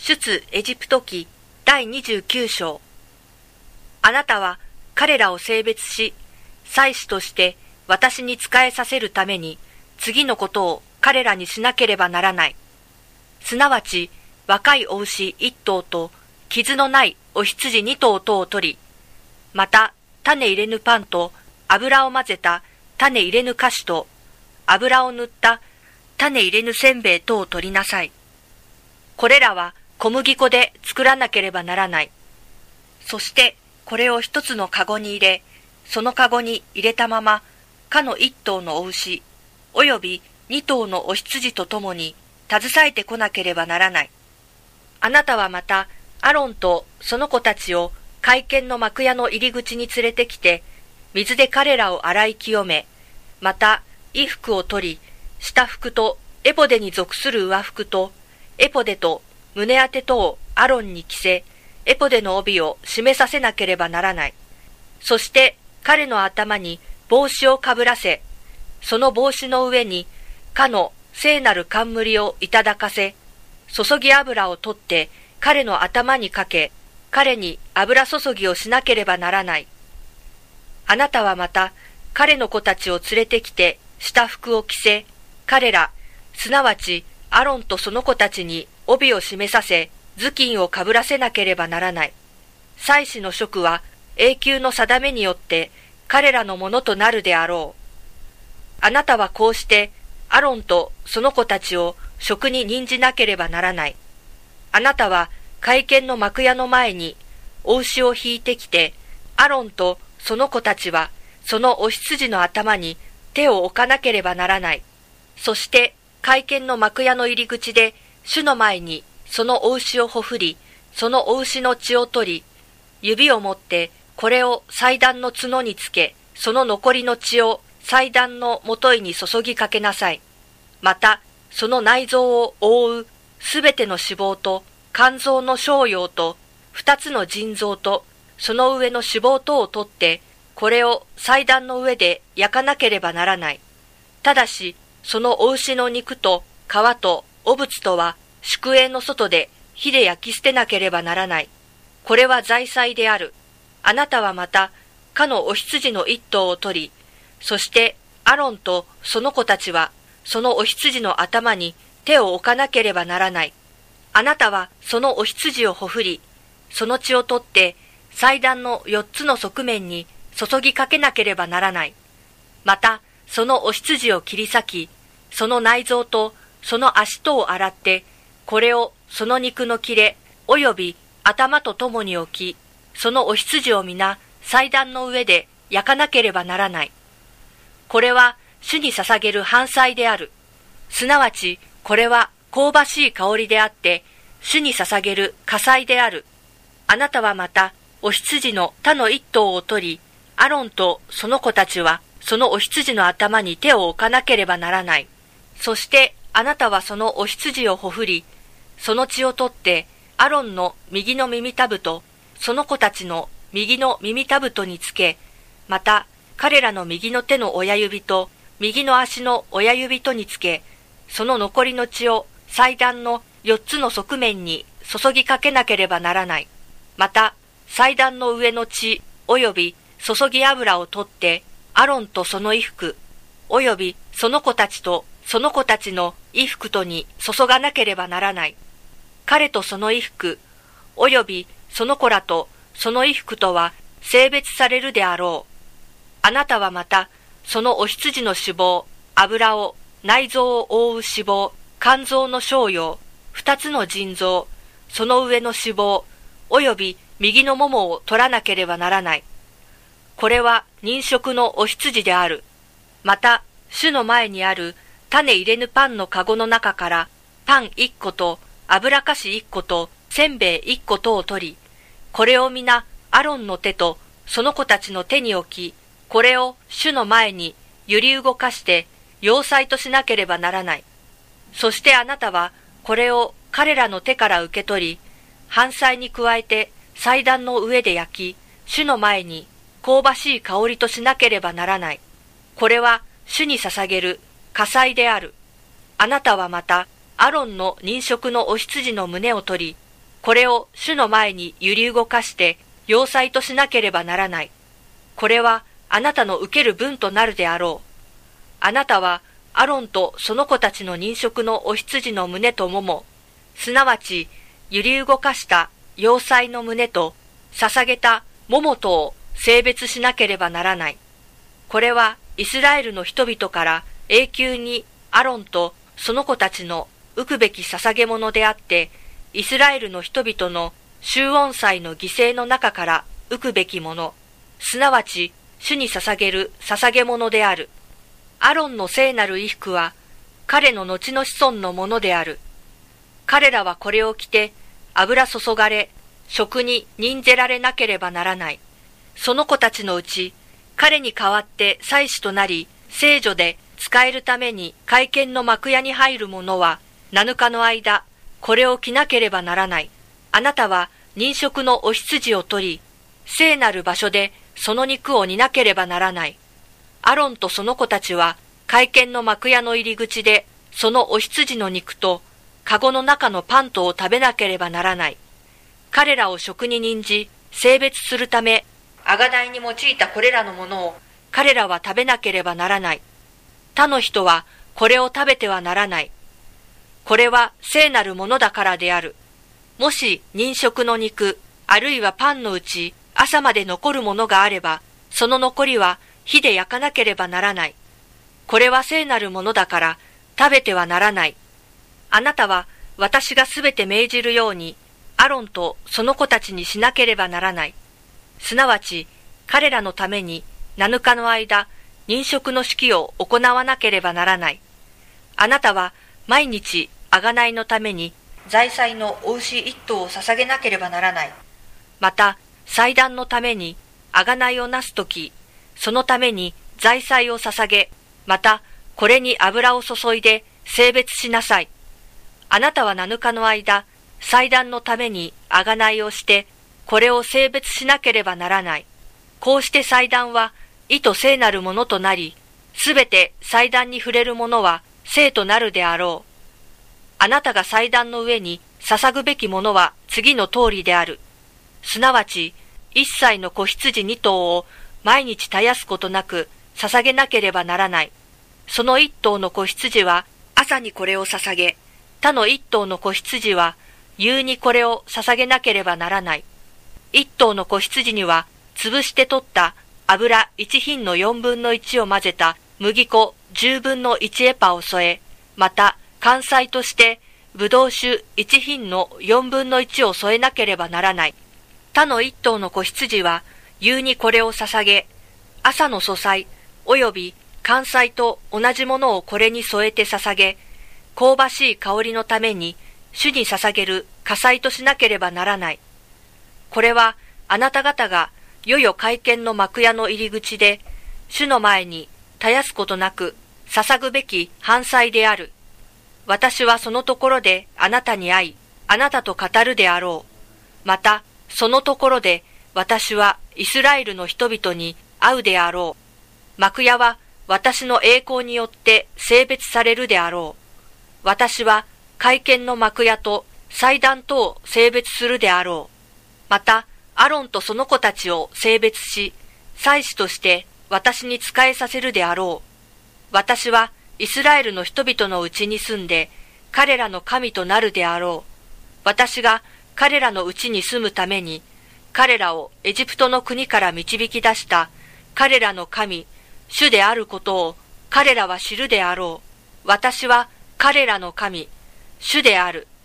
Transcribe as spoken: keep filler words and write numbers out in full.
出エジプト記第にじゅうきゅう章。あなたは彼らを性別し、祭司として私に仕えさせるために次のことを彼らにしなければならない。すなわち若いお牛一頭と傷のないお羊二頭とを取り、また種入れぬパンと油を混ぜた種入れぬ菓子と油を塗った種入れぬせんべいとを取りなさい。これらは小麦粉で作らなければならない。そしてこれを一つのかごに入れ、そのかごに入れたまま、かの一頭のお牛、および二頭のお羊とともに携えてこなければならない。あなたはまた、アロンとその子たちを会見の幕屋の入り口に連れてきて、水で彼らを洗い清め、また衣服を取り、下服とエポデに属する上服と、エポデと胸当てとをアロンに着せ、エポデの帯を締めさせなければならない。そして彼の頭に帽子をかぶらせ、その帽子の上にかの聖なる冠をいただかせ、注ぎ油を取って彼の頭にかけ、彼に油注ぎをしなければならない。あなたはまた彼の子たちを連れてきて下服を着せ、彼ら、すなわちアロンとその子たちに帯を締めさせ、頭巾をかぶらせなければならない。祭司の職は永久の定めによって彼らのものとなるであろう。あなたはこうしてアロンとその子たちを職に任じなければならない。あなたは会見の幕屋の前にお牛を引いてきて、アロンとその子たちはそのお羊の頭に手を置かなければならない。そして会見の幕屋の入り口で主の前にそのお牛をほふり、そのお牛の血を取り、指を持ってこれを祭壇の角につけ、その残りの血を祭壇のもといに注ぎかけなさい。また、その内臓を覆うすべての脂肪と肝臓の小葉と二つの腎臓とその上の脂肪とを取って、これを祭壇の上で焼かなければならない。ただし、そのお牛の肉と皮と汚物とは宿営の外で火で焼き捨てなければならない。これは罪祭である。あなたはまた、かのお羊の一頭を取り、そしてアロンとその子たちは、そのお羊の頭に手を置かなければならない。あなたはそのお羊をほふり、その血を取って、祭壇の四つの側面に注ぎかけなければならない。また、そのお羊を切り裂き、その内臓とその足とを洗って、これをその肉の切れ、および頭とともに置き、そのお羊を皆祭壇の上で焼かなければならない。これは主に捧げる燔祭である。すなわち、これは香ばしい香りであって、主に捧げる火祭である。あなたはまた、お羊の他の一頭を取り、アロンとその子たちは、そのお羊の頭に手を置かなければならない。そしてあなたはそのお羊をほふり、その血を取って、アロンの右の耳たぶと、その子たちの右の耳たぶとにつけ、また彼らの右の手の親指と、右の足の親指とにつけ、その残りの血を祭壇の四つの側面に注ぎかけなければならない。また、祭壇の上の血および注ぎ油を取って、アロンとその衣服、およびその子たちとその子たちの衣服とに注がなければならない。彼とその衣服、およびその子らとその衣服とは性別されるであろう。あなたはまた、そのお羊の脂肪、油を、内臓を覆う脂肪、肝臓の小葉、二つの腎臓、その上の脂肪、および右のももを取らなければならない。これは任食のお羊である。また、主の前にある種入れぬパンのかごの中から、パン一個と油かし一個とせんべい一個とを取り、これを皆アロンの手とその子たちの手に置き、これを主の前に揺り動かして要塞としなければならない。そしてあなたはこれを彼らの手から受け取り、燔祭に加えて祭壇の上で焼き、主の前に香ばしい香りとしなければならない。これは主に捧げる火祭である。あなたはまた、アロンの任食のお羊の胸を取り、 これを主の前に揺り動かして、要塞としなければならない。これはあなたの受ける分となるであろう。あなたはアロンとその子たちの任職のお羊の胸ともも、すなわち揺り動かした要塞の胸と捧げたももとを性別しなければならない。これはイスラエルの人々から永久にアロンとその子たちの受くべき捧げ物であって、イスラエルの人々の集音祭の犠牲の中から受くべきもの、すなわち主に捧げる捧げ物である。アロンの聖なる衣服は彼の後の子孫のものである。彼らはこれを着て油注がれ、食に任ぜられなければならない。その子たちのうち、彼に代わって祭司となり、聖女で使えるために会見の幕屋に入る者は、なぬかの間、これを着なければならない。あなたは任職のお羊を取り、聖なる場所でその肉を煮なければならない。アロンとその子たちは、会見の幕屋の入り口で、そのお羊の肉と、かごの中のパンとを食べなければならない。彼らを食に任じ、性別するため、贖いに用いたこれらのものを、彼らは食べなければならない。他の人はこれを食べてはならない。これは聖なるものだからである。もし任食の肉、あるいはパンのうち朝まで残るものがあれば、その残りは火で焼かなければならない。これは聖なるものだから食べてはならない。あなたは私がすべて命じるように、アロンとその子たちにしなければならない。すなわち彼らのためになぬかの間、任食の式を行わなければならない。あなたは毎日贖いのために財祭のお牛一頭を捧げなければならない。また祭壇のために贖いをなすとき、そのために財祭を捧げ、またこれに油を注いで性別しなさい。あなたはなぬかの間、祭壇のために贖いをして、これを性別しなければならない。こうして祭壇は意と聖なるものとなり、すべて祭壇に触れるものは聖となるであろう。あなたが祭壇の上に捧ぐべきものは次の通りである。すなわち、一歳の子羊二頭を毎日絶やすことなく捧げなければならない。その一頭の子羊は朝にこれを捧げ、他の一頭の子羊は夕にこれを捧げなければならない。一頭の子羊には潰して取った油一品の四分の一を混ぜた麦粉十分の一エパを添え、また関菜としてぶどう酒一品の四分の一を添えなければならない。他の一頭の子羊は夕にこれを捧げ、朝の素菜および関菜と同じものをこれに添えて捧げ、香ばしい香りのために主に捧げる火祭としなければならない。これはあなた方がよよ会見の幕屋の入り口で主の前に絶やすことなく捧ぐべき燔祭である。私はそのところであなたに会い、あなたと語るであろう。またそのところで私はイスラエルの人々に会うであろう。幕屋は私の栄光によって性別されるであろう。私は会見の幕屋と祭壇とを性別するであろう。またアロンとその子たちを性別し、祭司として私に仕えさせるであろう。私はイスラエルの人々のうちに住んで、彼らの神となるであろう。私が彼らのうちに住むために、彼らをエジプトの国から導き出した彼らの神、主であることを彼らは知るであろう。私は彼らの神、主である。